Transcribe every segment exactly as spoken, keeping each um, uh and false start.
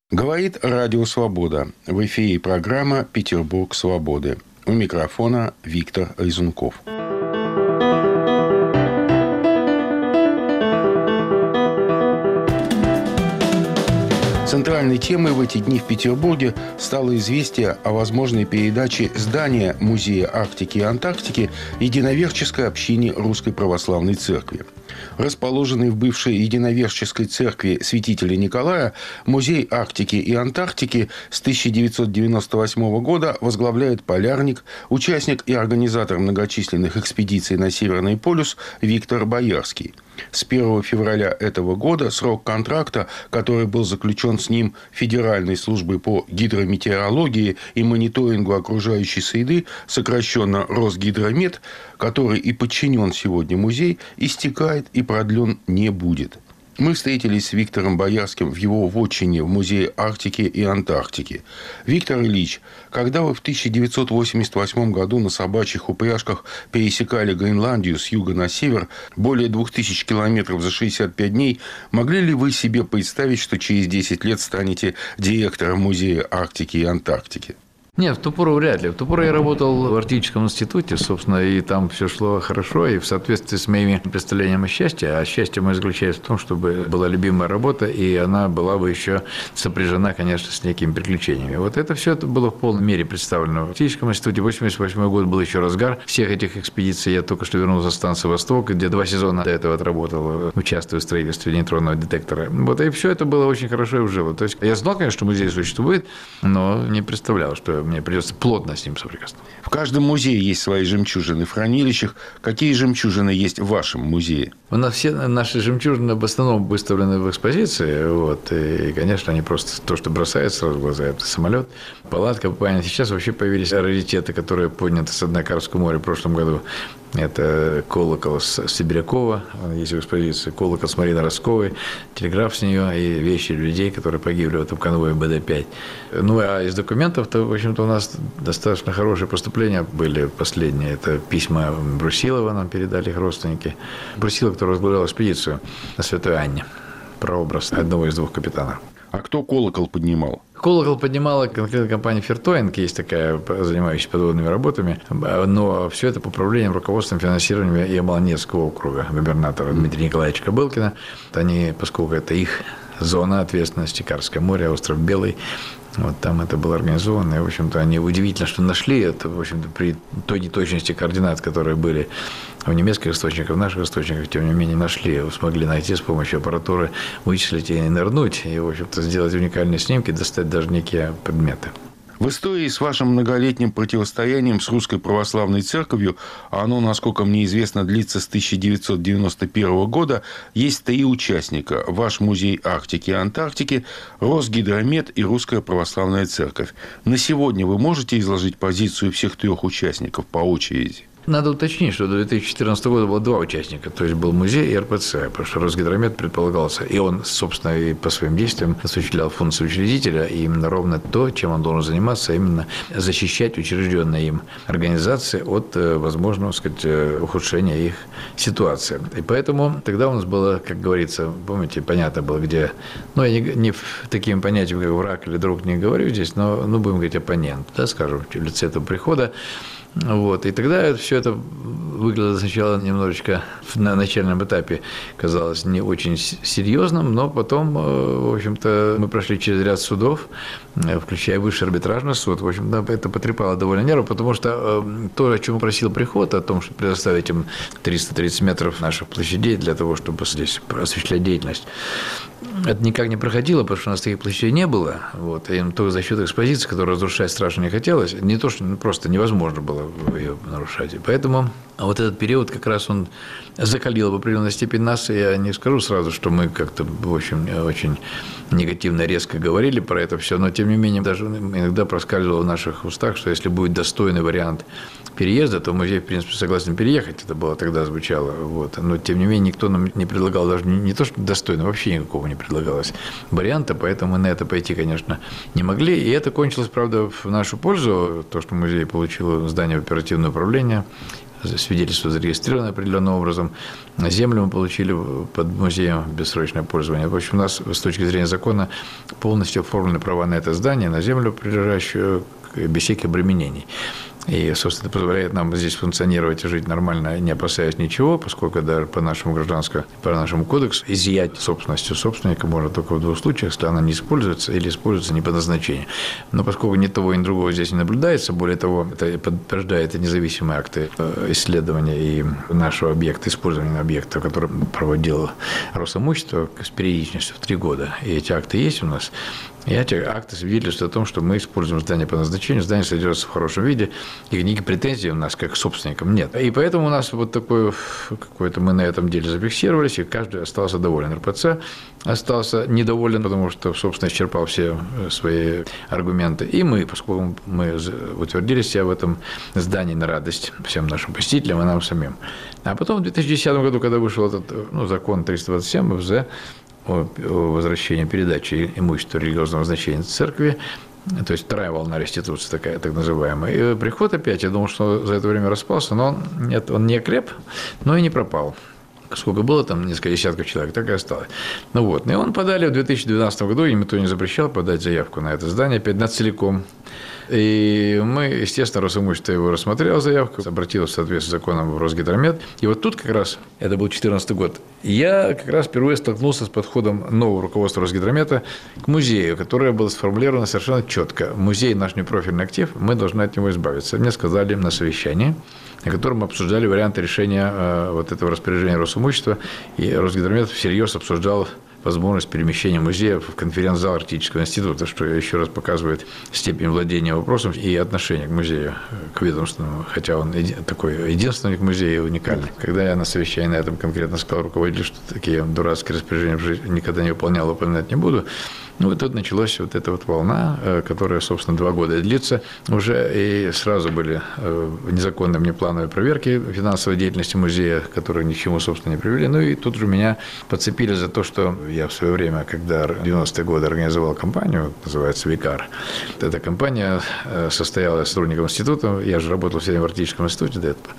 Говорит Радио Свобода. В эфире программа «Петербург свободы». У микрофона Виктор Лизунков. Центральной темой в эти дни в Петербурге стало известие о возможной передаче здания Музея Арктики и Антарктики единоверческой общине Русской Православной Церкви. Расположенный в бывшей единоверческой церкви святителя Николая, Музей Арктики и Антарктики с тысяча девятьсот девяносто восьмого года возглавляет полярник, участник и организатор многочисленных экспедиций на Северный полюс Виктор Боярский. С первого февраля этого года срок контракта, который был заключен с ним Федеральной службой по гидрометеорологии и мониторингу окружающей среды, сокращенно Росгидромет, который и подчинен сегодня музей, истекает и продлен не будет. Мы встретились с Виктором Боярским в его вотчине в Музее Арктики и Антарктики. Виктор Ильич, когда вы в тысяча девятьсот восемьдесят восьмом году на собачьих упряжках пересекали Гренландию с юга на север, более двух тысяч километров за шестьдесят пять дней, могли ли вы себе представить, что через десять лет станете директором Музея Арктики и Антарктики? Нет, в ту пору вряд ли. В ту пору я работал в Арктическом институте, собственно, и там все шло хорошо, и в соответствии с моими представлениями о счастье, а счастье мое заключается в том, чтобы была любимая работа, и она была бы еще сопряжена, конечно, с некими приключениями. Вот это все это было в полной мере представлено. В Арктическом институте восемьдесят восьмой год был еще разгар всех этих экспедиций. Я только что вернулся со станции «Восток», где два сезона до этого отработал, участвуя в строительстве нейтронного детектора. Вот, и все это было очень хорошо и вжило. То есть я знал, конечно, что музей существует, но не представлял, что мне придется плотно с ним соприкоснуться. В каждом музее есть свои жемчужины в хранилищах. Какие жемчужины есть в вашем музее? У нас все наши жемчужины в основном выставлены в экспозиции. Вот, и, конечно, они просто то, что бросается сразу в глаза, это самолет, палатка, память. Сейчас вообще появились раритеты, которые подняты с дна Карского моря в прошлом году. Это колокол с Сибирякова, есть в экспозиции, колокол с Марины Росковой, телеграф с нее и вещи людей, которые погибли в этом конвое Бэ Дэ пять. Ну, а из документов-то, в общем-то, у нас достаточно хорошие поступления были последние. Это письма Брусилова нам передали их родственники. Брусилов, который возглавлял экспедицию на Святой Анне, прообраз одного из двух капитанов. А кто колокол поднимал? Колокол поднимала конкретно компания «Фертоинг», есть такая, занимающаяся подводными работами, но все это по управлением, руководством, финансированием Ямало-Ненецкого округа губернатора Дмитрия Николаевича Кобылкина. Они, поскольку это их зона ответственности, Карское море, остров Белый, вот там это было организовано, и, в общем-то, они удивительно, что нашли это, в общем-то, при той неточности координат, которые были в немецких источниках, в наших источниках, тем не менее, нашли, смогли найти с помощью аппаратуры, вычислить и нырнуть, и, в общем-то, сделать уникальные снимки, достать даже некие предметы. В истории с вашим многолетним противостоянием с Русской Православной Церковью, а оно, насколько мне известно, длится с тысяча девятьсот девяносто первого года, есть три участника – ваш Музей Арктики и Антарктики, Росгидромет и Русская Православная Церковь. На сегодня вы можете изложить позицию всех трех участников по очереди? Надо уточнить, что до две тысячи четырнадцатого года было два участника, то есть был музей и эр пэ цэ, потому что Росгидромет предполагался, и он, собственно, и по своим действиям осуществлял функцию учредителя, и именно ровно то, чем он должен заниматься, а именно защищать учрежденные им организации от возможного, так сказать, ухудшения их ситуации. И поэтому тогда у нас было, как говорится, помните, понятно было, где, ну, я не, не таким понятием, как враг или друг не говорю здесь, но, ну, будем говорить, оппонент, да, скажем, в лице этого прихода. Вот. И тогда все это выглядело сначала немножечко на начальном этапе казалось не очень серьезным, но потом, в общем-то, мы прошли через ряд судов, включая высший арбитражный суд. В общем, это потрепало довольно нервы, потому что то, о чем просил приход, о том, чтобы предоставить им триста тридцать метров наших площадей для того, чтобы здесь осуществлять деятельность, это никак не проходило, потому что у нас таких площадей не было. Вот. И только за счет экспозиции, которую разрушать страшно не хотелось, не то, что просто невозможно было ее нарушать. И поэтому вот этот период как раз он закалил в определенной степени нас. Я не скажу сразу, что мы как-то, в общем, очень негативно, резко говорили про это все, но тем не менее даже иногда проскальзывало в наших устах, что если будет достойный вариант переезда, то музей, в принципе, согласен переехать. Это было тогда звучало. Вот. Но, тем не менее, никто нам не предлагал даже не, не то, что достойно, вообще никакого не предлагалось варианта, поэтому мы на это пойти, конечно, не могли. И это кончилось, правда, в нашу пользу, то, что музей получил здание оперативного управления, свидетельство зарегистрировано определенным образом. Землю мы получили под музеем в бессрочное пользование. В общем, у нас с точки зрения закона полностью оформлены права на это здание, на землю, прилежащую, без всяких обременений. И, собственно, это позволяет нам здесь функционировать и жить нормально, не опасаясь ничего, поскольку даже по нашему гражданскому, по нашему кодексу изъять собственностью собственника можно только в двух случаях, если она не используется или используется не по назначению. Но поскольку ни того, ни другого здесь не наблюдается, более того, это подтверждает и независимые акты исследования и нашего объекта, использования объекта, который проводил Росимущество с периодичностью в три года. И эти акты есть у нас. И эти акты свидетельствуют о том, что мы используем здание по назначению, здание содержится в хорошем виде, и никаких претензий у нас, как к собственникам, нет. И поэтому у нас вот такое, какое-то мы на этом деле зафиксировались, и каждый остался доволен. эр пэ цэ остался недоволен, потому что, собственно, исчерпал все свои аргументы. И мы, поскольку мы утвердили себя в этом здании на радость всем нашим посетителям и нам самим. А потом в две тысячи десятом году, когда вышел этот ну, закон триста двадцать семь эф зэ, о возвращении передачи имущества религиозного значения церкви, то есть вторая волна реституции, такая так называемая. И приход опять, я думал, что за это время распался, но он, нет, он не окреп, но и не пропал. Сколько было там, несколько десятков человек, так и осталось. Ну вот, и он подали в две тысячи двенадцатом году, и никто не запрещал подать заявку на это здание, опять на целиком. И мы, естественно, Росимущество его рассмотрел заявку, обратилось в соответствии с законом в Росгидромет. И вот тут как раз, это был две тысячи четырнадцатый год, я как раз впервые столкнулся с подходом нового руководства Росгидромета к музею, которое было сформулировано совершенно четко. Музей – наш непрофильный актив, мы должны от него избавиться. Мне сказали на совещании, на котором мы обсуждали варианты решения вот этого распоряжения Росимущества, и Росгидромет всерьез обсуждал возможность перемещения музея в конференц-зал Арктического института, что еще раз показывает степень владения вопросом и отношение к музею, к ведомственному, хотя он такой единственный музей уникальный. Когда я на совещании на этом конкретно сказал руководителю, что такие дурацкие распоряжения в жизни никогда не выполнял, выполнять не буду, ну и тут началась вот эта вот волна, которая, собственно, два года длится уже, и сразу были незаконные внеплановые проверки финансовой деятельности музея, которые ни к чему, собственно, не привели. Ну и тут же меня подцепили за то, что я в свое время, когда в девяностые годы организовал компанию, называется «Викар», эта компания состояла сотрудником института, я же работал в Северном Арктическом институте до этого,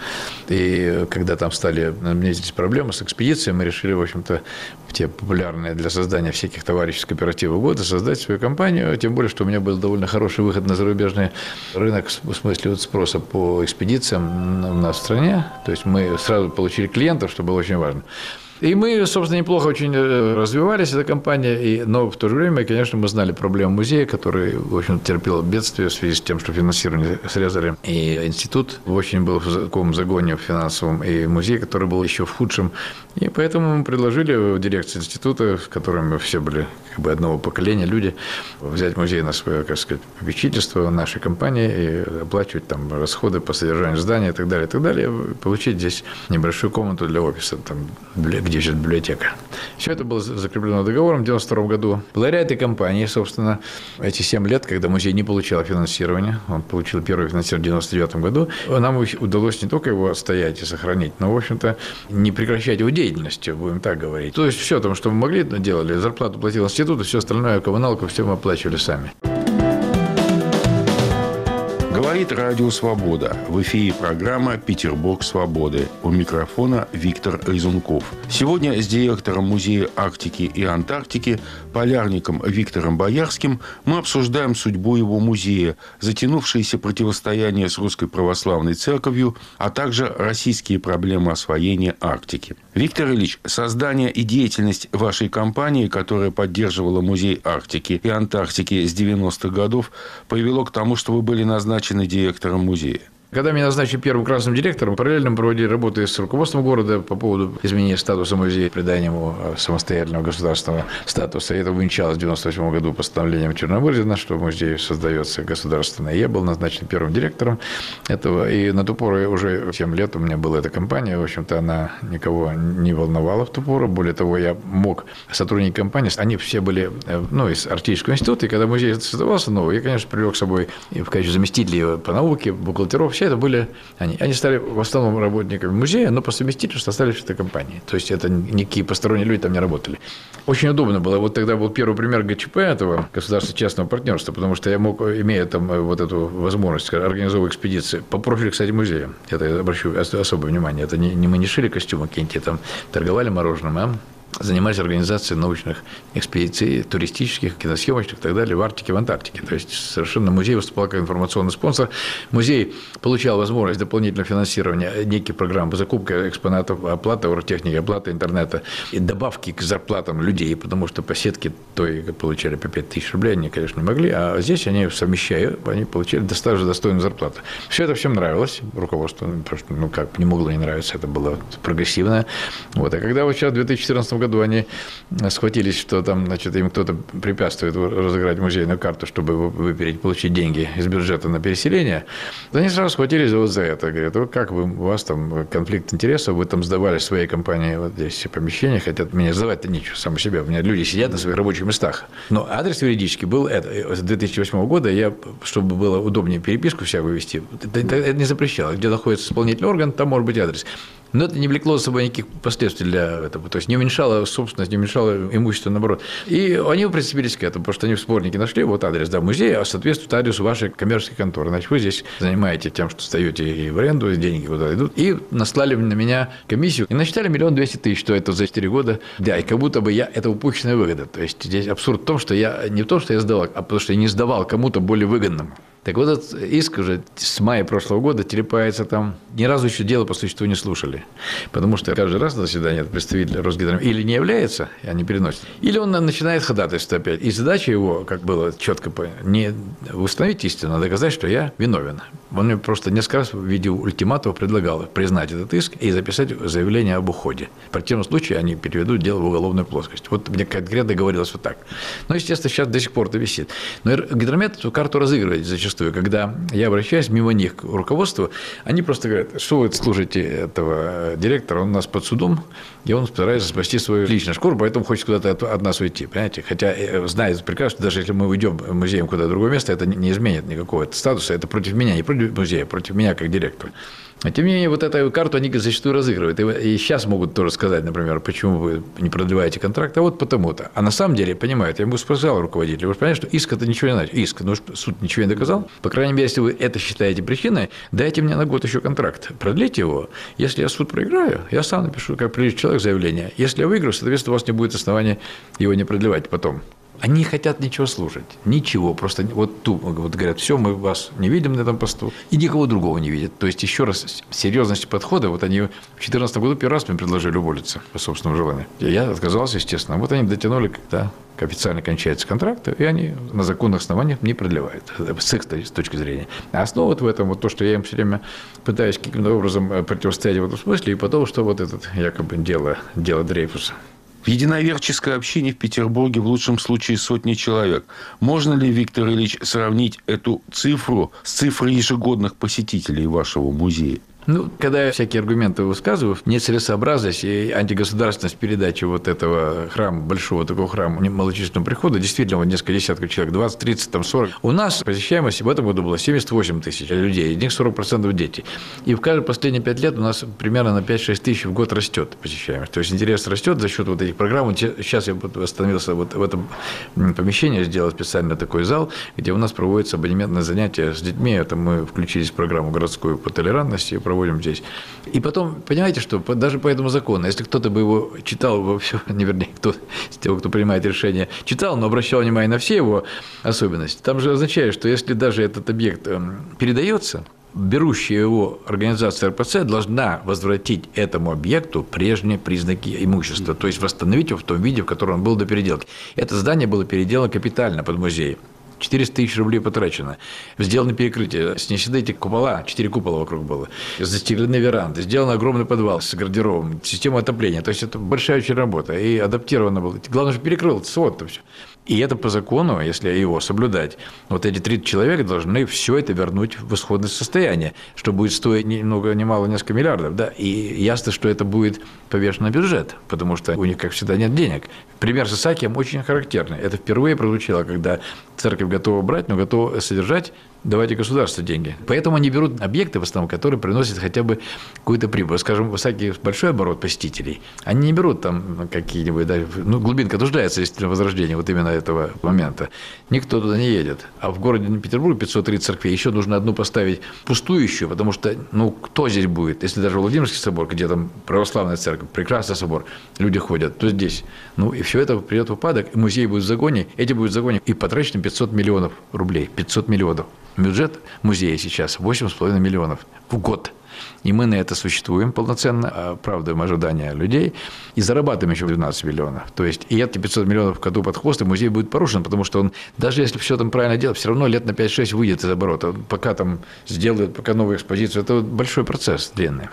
и когда там стали, у меня здесь проблемы с экспедицией, мы решили, в общем-то, те популярные для создания всяких товарищеских кооперативов года создать свою компанию, тем более, что у меня был довольно хороший выход на зарубежный рынок в смысле вот спроса по экспедициям у нас в стране, то есть мы сразу получили клиентов, что было очень важно. И мы, собственно, неплохо очень развивались, эта компания, и, но в то же время, конечно, мы знали проблему музея, который, в общем, терпел бедствие в связи с тем, что финансирование срезали, и институт очень был в таком загоне финансовом, и музей, который был еще в худшем. И поэтому мы предложили в дирекции института, в котором мы все были как бы одного поколения люди, взять музей на свое, как сказать, попечительство нашей компании и оплачивать там расходы по содержанию здания и так далее, и так далее, и получить здесь небольшую комнату для офиса, там, где сейчас библиотека. Все это было закреплено договором в девяносто втором году. Благодаря этой компании, собственно, эти семь лет, когда музей не получал финансирования, он получил первое финансирование в девяносто девятом году, нам удалось не только его отстоять и сохранить, но, в общем-то, не прекращать его деятельность, будем так говорить. То есть все, там, что мы могли, делали, зарплату платил институт, и все остальное, коммуналку, все мы оплачивали сами. Говорит Радио Свобода. В эфире программа «Петербург свободы». У микрофона Виктор Резунков. Сегодня с директором Музея Арктики и Антарктики, полярником Виктором Боярским, мы обсуждаем судьбу его музея, затянувшееся противостояние с Русской Православной Церковью, а также российские проблемы освоения Арктики. Виктор Ильич, создание и деятельность вашей компании, которая поддерживала Музей Арктики и Антарктики с девяностых годов, привело к тому, что вы были назначены директором музея. Когда меня назначили первым красным директором, параллельно мы проводили работы с руководством города по поводу изменения статуса музея, придания ему самостоятельного государственного статуса. И это увенчалось в девяносто восьмом году постановлением Черномырдина, что музей создается государственно. Я был назначен первым директором этого. И на ту пору уже семь лет у меня была эта компания. В общем-то, она никого не волновала в ту пору. Более того, я мог, сотрудники компании, они все были ну, из Арктического института. И когда музей создавался новый, я, конечно, привлек с собой в качестве заместителя по науке, бухгалтеров, вообще это были они. Они стали в основном работниками музея, но по совместительству остались в этой компании. То есть это никакие посторонние люди там не работали. Очень удобно было. Вот тогда был первый пример ГЧП этого, государственно-частного партнерства, потому что я мог, имея там вот эту возможность, организовывать экспедиции по профилю, кстати, музея. Это я обращу особое внимание. Это не, не мы не шили костюмы какие-нибудь, там торговали мороженым, а занимались организацией научных экспедиций, туристических, киносъемочных и так далее в Арктике, в Антарктике. То есть совершенно музей выступал как информационный спонсор. Музей получал возможность дополнительного финансирования неких программ по закупке экспонатов, оплата оргтехники, оплата интернета и добавки к зарплатам людей, потому что по сетке той получали по пять тысяч рублей, они, конечно, не могли, а здесь они, совмещая, они получали достаточно достойную зарплату. Все это всем нравилось, руководству, просто, ну как, не могло не нравиться, это было прогрессивно. Вот. А когда вот сейчас в две тысячи четырнадцатом году они схватились, что там, значит, им кто-то препятствует разыграть музейную карту, чтобы выпереть, получить деньги из бюджета на переселение, они сразу схватились вот за это. Говорят, вот как вы, у вас там конфликт интересов, вы там сдавали своей компании вот здесь помещения, хотят меня сдавать-то ничего, само себе, у меня люди сидят на своих рабочих местах. Но адрес юридический был это. С две тысячи восьмого года я, чтобы было удобнее переписку вся вывести, это, это не запрещало. Где находится исполнительный орган, там может быть адрес. Но это не влекло за собой никаких последствий для этого. То есть не уменьшало собственность, не уменьшало имущество, наоборот. И они прицепились к этому, потому что они в сборнике нашли вот адрес, да, музея, а соответствует адресу вашей коммерческой конторы. Значит, вы здесь занимаете тем, что сдаете и в аренду, и деньги куда идут. И наслали на меня комиссию. И насчитали миллион двести тысяч, что это за четыре года. Да, и как будто бы я, это упущенная выгода. То есть здесь абсурд в том, что я не в том, что я сдавал, а потому что я не сдавал кому-то более выгодному. Так вот, этот иск уже с мая прошлого года телепается там. Ни разу еще дело по существу не слушали. Потому что каждый раз на заседании представитель Росгидромета или не является, и они переносят, или он начинает ходатайство опять. И задача его, как было четко, не установить истину, а доказать, что я виновен. Он мне просто несколько раз в виде ультиматума предлагал признать этот иск и записать заявление об уходе. В противном случае они переведут дело в уголовную плоскость. Вот мне конкретно говорилось вот так. Но, естественно, сейчас до сих пор это висит. Но Гидромет эту карту разыгрывает зачастую. Когда я обращаюсь мимо них к руководству, они просто говорят, что вы слушаете этого директора, он у нас под судом, и он старается спасти свою личную шкуру, поэтому хочет куда-то от, от нас уйти, понимаете? Хотя знает прекрасно, что даже если мы уйдем музеем куда-то в другое место, это не изменит никакого статуса, это против меня, не против музея, против меня как директора. А тем не менее, вот эту карту они зачастую разыгрывают. И сейчас могут тоже сказать, например, почему вы не продлеваете контракт, а вот потому-то. А на самом деле, понимают, я ему сказал руководителю, вы же понимаете, что иск это ничего не значит. Иск, ну суд ничего не доказал. По крайней мере, если вы это считаете причиной, дайте мне на год еще контракт, продлите его. Если я суд проиграю, я сам напишу, как приличный человек, заявление. Если я выиграю, соответственно, у вас не будет основания его не продлевать потом. Они не хотят ничего слушать, ничего, просто вот тупо вот говорят, все, мы вас не видим на этом посту, и никого другого не видят. То есть, еще раз, серьезность подхода, вот они в две тысячи четырнадцатом году первый раз мне предложили уволиться по собственному желанию. Я отказался, естественно. Вот они дотянули, когда официально кончается контракт, и они на законных основаниях не продлевают, с их точки зрения. А основа вот в этом, вот то, что я им все время пытаюсь каким-то образом противостоять в этом смысле, и потом, что вот это якобы дело, дело Дрейфуса. В единоверческой общине в Петербурге в лучшем случае сотни человек. Можно ли, Виктор Ильич, сравнить эту цифру с цифрой ежегодных посетителей вашего музея? Ну, когда я всякие аргументы высказываю, нецелесообразность и антигосударственность передачи вот этого храма, большого такого храма малочисленного прихода, действительно, вот несколько десятков человек, двадцать, тридцать, там сорок. У нас посещаемость в этом году была семьдесят восемь тысяч людей, из них сорок процентов дети. И в каждые последние пять лет у нас примерно на пять-шесть тысяч в год растет посещаемость. То есть интерес растет за счет вот этих программ. Сейчас я остановился вот в этом помещении, сделал специально такой зал, где у нас проводятся абонементные занятия с детьми. Это мы включились в программу городскую по толерантности, проводим здесь. И потом, понимаете, что даже по этому закону, если кто-то бы его читал, во все, не вернее, кто из тех, кто принимает решение, читал, но обращал внимание на все его особенности, там же означает, что если даже этот объект передается, берущая его организация эр пэ цэ должна возвратить этому объекту прежние признаки имущества, то есть восстановить его в том виде, в котором он был до переделки. Это здание было переделано капитально под музей. четыреста тысяч рублей потрачено. Сделаны перекрытия, снесены эти купола, четыре купола вокруг было, застеклены веранды, сделан огромный подвал с гардеробом, система отопления. То есть это большая очень работа. И адаптировано было. Главное, что перекрыл свод-то все. И это по закону, если его соблюдать, вот эти тридцать человек должны все это вернуть в исходное состояние, что будет стоить ни много ни мало несколько миллиардов. Да? И ясно, что это будет повешено на бюджет, потому что у них, как всегда, нет денег. Пример с Исаакием очень характерный. Это впервые прозвучало, когда церковь готова брать, но готова содержать давайте государству деньги. Поэтому они берут объекты, в основном, которые приносят хотя бы какую-то прибыль. Скажем, высокий, большой оборот посетителей. Они не берут там какие-нибудь, да, ну, глубинка нуждается действительно в возрождении вот именно этого момента. Никто туда не едет. А в городе Петербурге пятьсот тридцать церквей, еще нужно одну поставить пустующую, потому что, ну, кто здесь будет? Если даже Владимирский собор, где там православная церковь, прекрасный собор, люди ходят, то здесь. Ну, и все это придет в упадок, и музей будет в загоне, эти будут в загоне, и потрачено пятьсот миллионов рублей. пятьсот миллионов. Бюджет музея сейчас восемь с половиной миллионов в год. И мы на это существуем полноценно, оправдываем ожидания людей и зарабатываем еще двенадцать миллионов. То есть, и эти пятьсот миллионов в году под хвост, и музей будет порушен, потому что он, даже если все там правильно делать, все равно лет на пять-шесть выйдет из оборота. Пока там сделают, пока новую экспозицию, это большой процесс длинный.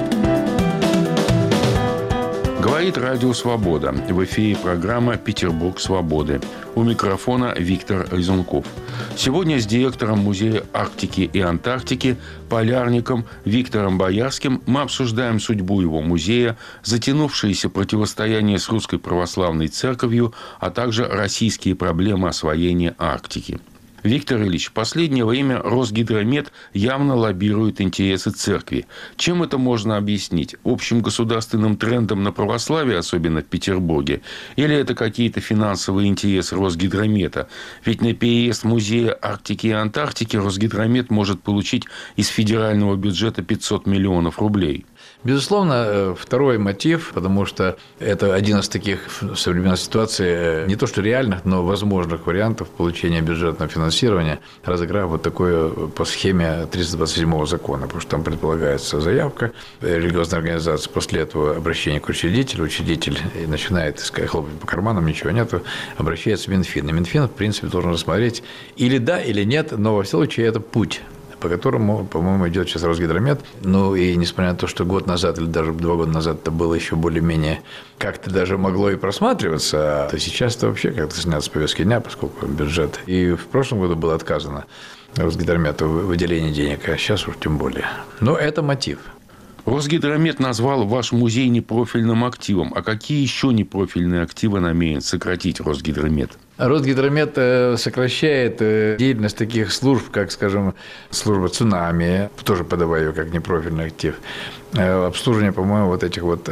Говорит Радио Свобода. В эфире программа «Петербург свободы». У микрофона Виктор Резунков. Сегодня с директором Музея Арктики и Антарктики, полярником Виктором Боярским мы обсуждаем судьбу его музея, затянувшееся противостояние с Русской Православной Церковью, а также российские проблемы освоения Арктики. Виктор Ильич, в последнее время Росгидромет явно лоббирует интересы церкви. Чем это можно объяснить? Общим государственным трендом на православие, особенно в Петербурге? Или это какие-то финансовые интересы Росгидромета? Ведь на переезд музея Арктики и Антарктики Росгидромет может получить из федерального бюджета пятьсот миллионов рублей. Безусловно, второй мотив, потому что это один из таких в современной ситуации не то что реальных, но возможных вариантов получения бюджетного финансирования, разыграв вот такое по схеме триста двадцать седьмого закона, потому что там предполагается заявка религиозной организации, после этого обращение к учредителю, учредитель начинает искать, хлопать по карманам, ничего нету, обращается в Минфин. И Минфин, в принципе, должен рассмотреть или да, или нет, но во всяком случае это путь, по которому, по-моему, идет сейчас Росгидромет. Ну, и несмотря на то, что год назад или даже два года назад это было еще более-менее как-то даже могло и просматриваться, то сейчас это вообще как-то снято с повестки дня, поскольку бюджет. И в прошлом году было отказано Росгидромету в выделении денег, а сейчас уж тем более. Но это мотив. Росгидромет назвал ваш музей непрофильным активом. А какие еще непрофильные активы намерен сократить Росгидромет? Росгидромет сокращает деятельность таких служб, как, скажем, служба цунами, тоже подавая ее как непрофильный актив. Обслуживание, по-моему, вот этих вот,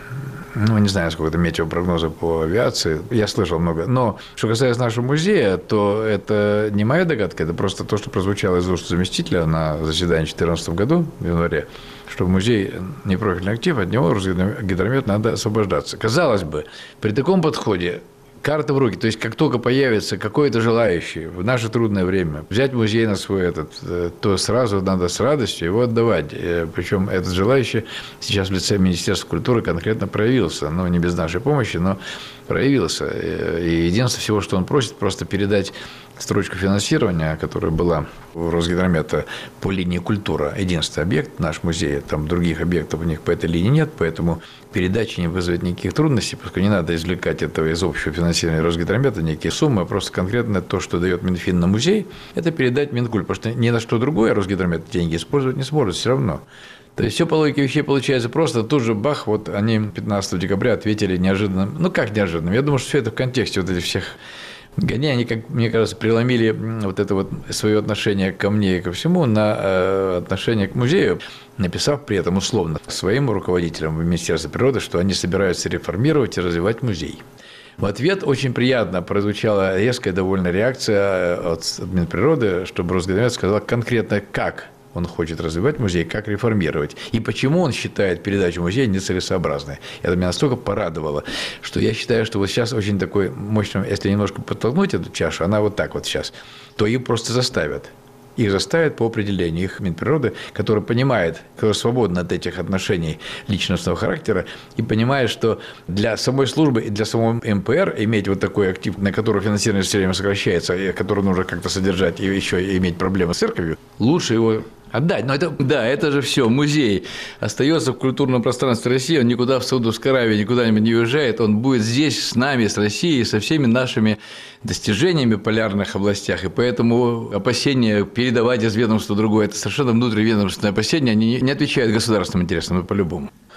ну, не знаю, сколько это метеопрогноза по авиации, я слышал много. Но что касается нашего музея, то это не моя догадка, это просто то, что прозвучало из уст заместителя на заседании в две тысячи четырнадцатом году, в январе, что музей непрофильный актив, от него Росгидромет надо освобождаться. Казалось бы, при таком подходе карта в руки. То есть, как только появится какой-то желающий в наше трудное время взять музей на свой этот, то сразу надо с радостью его отдавать. Причем этот желающий сейчас в лице Министерства культуры конкретно проявился. Ну, не без нашей помощи, но проявился. И единственное всего, что он просит, просто передать строчку финансирования, которая была у Росгидромета по линии культура. Единственный объект, наш музей, там других объектов у них по этой линии нет, поэтому передача не вызовет никаких трудностей, поскольку не надо извлекать этого из общего финансирования Росгидромета, никакие суммы, а просто конкретно то, что дает Минфин на музей, это передать Минкульт, потому что ни на что другое Росгидромет деньги использовать не сможет все равно. То есть все по логике вещей получается просто, тут же бах, вот они пятнадцатого декабря ответили неожиданно, ну как неожиданно, я думаю, что все это в контексте вот этих всех гони, они, как мне кажется, преломили вот это вот свое отношение ко мне и ко всему на отношение к музею, написав при этом условно своим руководителям в Министерстве природы, что они собираются реформировать и развивать музей. В ответ очень приятно прозвучала резкая довольно реакция от Минприроды, чтобы Росгидромет сказал конкретно, как он хочет развивать музей, как реформировать. И почему он считает передачу музея нецелесообразной. Это меня настолько порадовало, что я считаю, что вот сейчас очень такой мощный, если немножко подтолкнуть эту чашу, она вот так вот сейчас, то ее просто заставят. Их заставят по определению. Их Минприроды, который понимает, который свободен от этих отношений личностного характера и понимает, что для самой службы и для самого эм пэ эр иметь вот такой актив, на который финансирование все время сокращается, и который нужно как-то содержать и еще иметь проблемы с церковью, лучше его отдать. Но это, да, это же все. Музей остается в культурном пространстве России, он никуда в Саудовской Аравии никуда-нибудь не уезжает, он будет здесь с нами, с Россией, со всеми нашими достижениями в полярных областях. И поэтому опасения передавать из ведомства в другое – это совершенно внутриведомственное опасение, они не отвечают государственным интересам, но по-любому.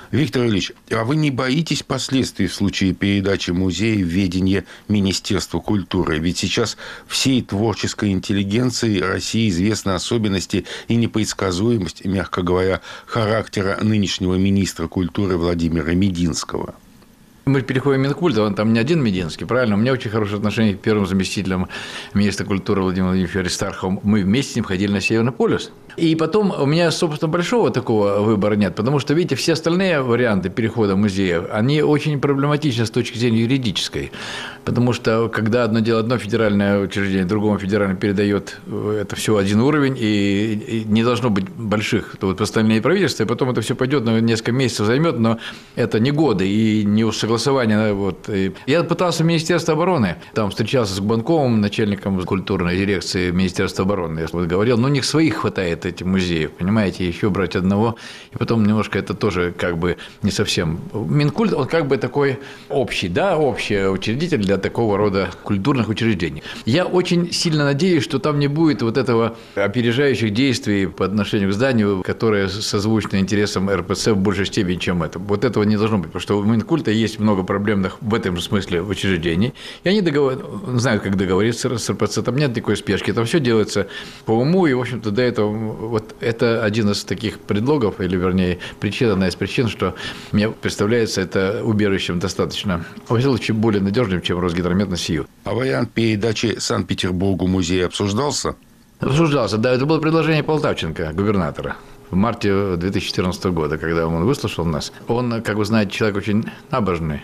Виктор Ильич, а вы не боитесь последствий в случае передачи музея в ведение Министерства культуры? Ведь сейчас всей творческой интеллигенции России известны особенности и непредсказуемость, мягко говоря, характера нынешнего министра культуры Владимира Мединского. Мы переходим в Минкульт, он там не один Мединский, правильно? У меня очень хорошие отношения к первым заместителям министра культуры Владимиру Владимировичу Аристархову. Мы вместе с ним ходили на Северный полюс. И потом у меня, собственно, большого такого выбора нет, потому что, видите, все остальные варианты перехода в музея, они очень проблематичны с точки зрения юридической. Потому что, когда одно дело, одно федеральное учреждение другому федеральному передает, это все один уровень, и не должно быть больших вот, постановлений правительства, и потом это все пойдет, но несколько месяцев займет, но это не годы и не согласование. Вот. Я пытался в Министерство обороны, там встречался с Губанковым, начальником культурной дирекции Министерства обороны, я вот говорил, ну, у них своих хватает этих музеев, понимаете, еще брать одного, и потом немножко это тоже как бы не совсем. Минкульт, он как бы такой общий, да, общий учредитель для такого рода культурных учреждений. Я очень сильно надеюсь, что там не будет вот этого опережающих действий по отношению к зданию, которое созвучно интересам эр пэ цэ в большей степени, чем это. Вот этого не должно быть, потому что у Минкульта есть много проблемных в этом же смысле учреждений, и они договор... знают, как договориться с эр пэ цэ, там нет никакой спешки, там все делается по уму, и, в общем-то, до этого вот это один из таких предлогов, или, вернее, причин, одна из причин, что мне представляется это убежищем достаточно, во всяком случае, более надежным, чем Росгидромет на сию. А вариант передачи Санкт-Петербургу музея обсуждался? Обсуждался, да, это было предложение Полтавченко, губернатора. В марте две тысячи четырнадцатого года, когда он выслушал нас, он, как вы знаете, человек очень набожный.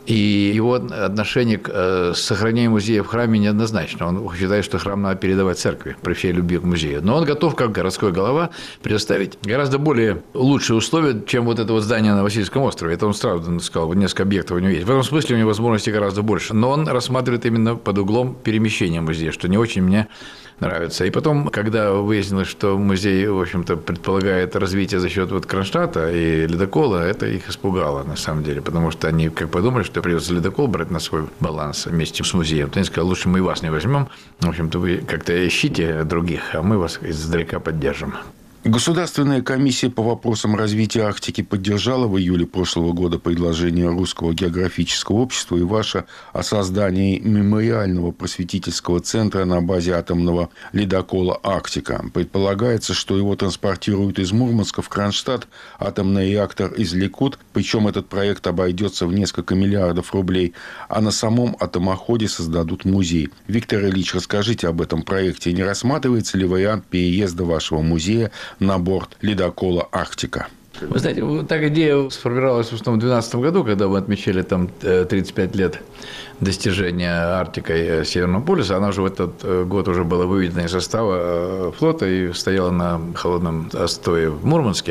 И его отношение к сохранению музея в храме неоднозначно. Он считает, что храм надо передавать церкви при всей любви к музею. Но он готов, как городской голова, предоставить гораздо более лучшие условия, чем вот это вот здание на Васильевском острове. Это он сразу сказал, несколько объектов у него есть. В этом смысле у него возможностей гораздо больше. Но он рассматривает именно под углом перемещения музея, что не очень мне нравится. И потом, когда выяснилось, что музей, в общем-то, предполагает развитие за счет вот Кронштадта и ледокола, это их испугало, на самом деле, потому что они как подумали, что придется ледокол брать на свой баланс вместе с музеем. То они сказали, лучше мы и вас не возьмем, в общем-то, вы как-то ищите других, а мы вас издалека поддержим. Государственная комиссия по вопросам развития Арктики поддержала в июле прошлого года предложение Русского географического общества и ваше о создании мемориального просветительского центра на базе атомного ледокола «Арктика». Предполагается, что его транспортируют из Мурманска в Кронштадт, атомный реактор из Ликут, причем этот проект обойдется в несколько миллиардов рублей, а на самом атомоходе создадут музей. Виктор Ильич, расскажите об этом проекте. Не рассматривается ли вариант переезда вашего музея на борт ледокола «Арктика»? Вы знаете, вот так идея сформировалась в основном в две тысячи двенадцатом году, когда мы отмечали там тридцать пять лет достижения Арктикой Северного полюса. Она уже в этот год уже была выведена из состава флота и стояла на холодном остое в Мурманске.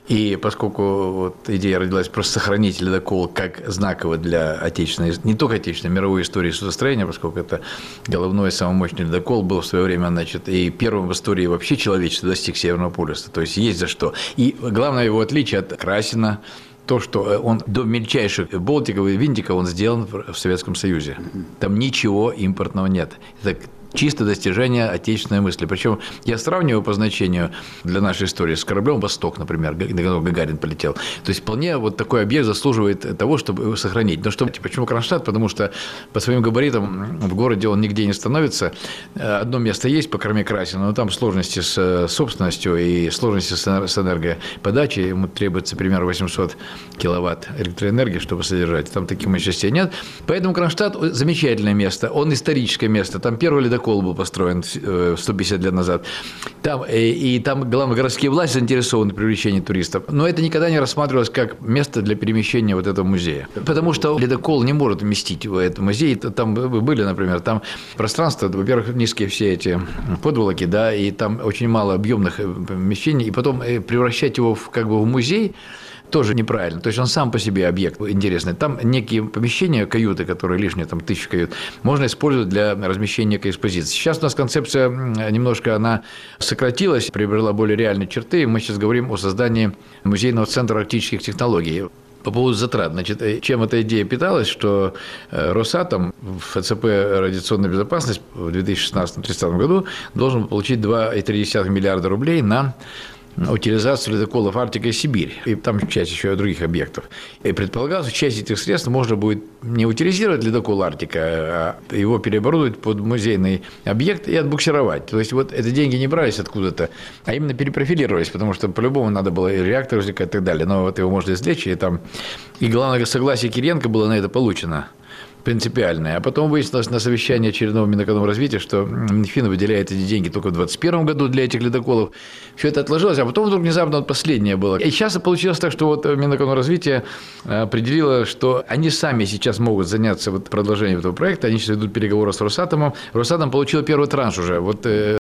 И поскольку вот идея родилась просто сохранить ледокол как знаковый для отечественной, не только отечественной, мировой истории судостроения, поскольку это головной самый мощный ледокол был в свое время, значит, и первым в истории вообще человечества достиг Северного полюса. То есть есть за что. И главное его отличие от Красина, то, что он до мельчайших болтиков и винтиков он сделан в Советском Союзе. Там ничего импортного нет. Это чисто достижение отечественной мысли. Причем я сравниваю по значению для нашей истории с кораблем «Восток», например, на котором Гагарин полетел. То есть вполне вот такой объект заслуживает того, чтобы его сохранить. Но что, почему Кронштадт? Потому что по своим габаритам в городе он нигде не становится. Одно место есть по корме Красина, но там сложности с собственностью и сложности с энергоподачей. Ему требуется примерно восемьсот киловатт электроэнергии, чтобы содержать. Там таких мощностей нет. Поэтому Кронштадт – замечательное место. Он историческое место. Там первый ледокол был построен сто пятьдесят лет назад. Там, и, и там, главное, городские власти заинтересованы в привлечении туристов. Но это никогда не рассматривалось как место для перемещения вот этого музея. Потому что ледокол не может вместить в этот музей. Там были, например, там пространство, во-первых, низкие все эти подволоки, да, и там очень мало объемных помещений. И потом превращать его в, как бы в музей тоже неправильно. То есть он сам по себе объект интересный. Там некие помещения, каюты, которые лишние, там тысячи кают, можно использовать для размещения некой экспозиции. Сейчас у нас концепция немножко она сократилась, приобрела более реальные черты. Мы сейчас говорим о создании музейного центра арктических технологий. По поводу затрат. Значит, чем эта идея питалась, что Росатом в эф цэ пэ «Радиационная безопасность» в две тысячи шестнадцатом-две тысячи тридцатом году должен получить два целых три десятых миллиарда рублей на утилизацию ледоколов «Арктика» и «Сибирь». И там часть еще и других объектов. И предполагалось, что часть этих средств можно будет не утилизировать ледокол «Арктика», а его переоборудовать под музейный объект и отбуксировать. То есть вот эти деньги не брались откуда-то, а именно перепрофилировались, потому что по-любому надо было и реактор извлекать и так далее. Но вот его можно извлечь, и там... И главное, согласие Кириенко было на это получено. Принципиальное. А потом выяснилось на совещании очередного Минэкономразвития, что Минфин выделяет эти деньги только в двадцать первом году для этих ледоколов. Все это отложилось, а потом вдруг внезапно вот последнее было. И сейчас получилось так, что вот Минэкономразвитие определило, что они сами сейчас могут заняться вот продолжением этого проекта. Они сейчас ведут переговоры с Росатомом. Росатом получил первый транш уже. Вот